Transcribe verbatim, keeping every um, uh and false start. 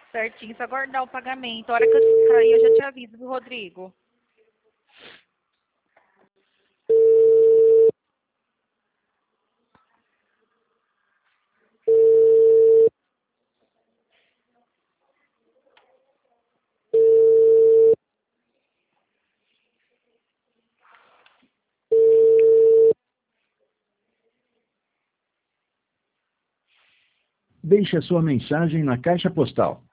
Certinho, só aguardar o pagamento. A hora que eu sair, eu já te aviso, viu, Rodrigo? Deixe a sua mensagem na caixa postal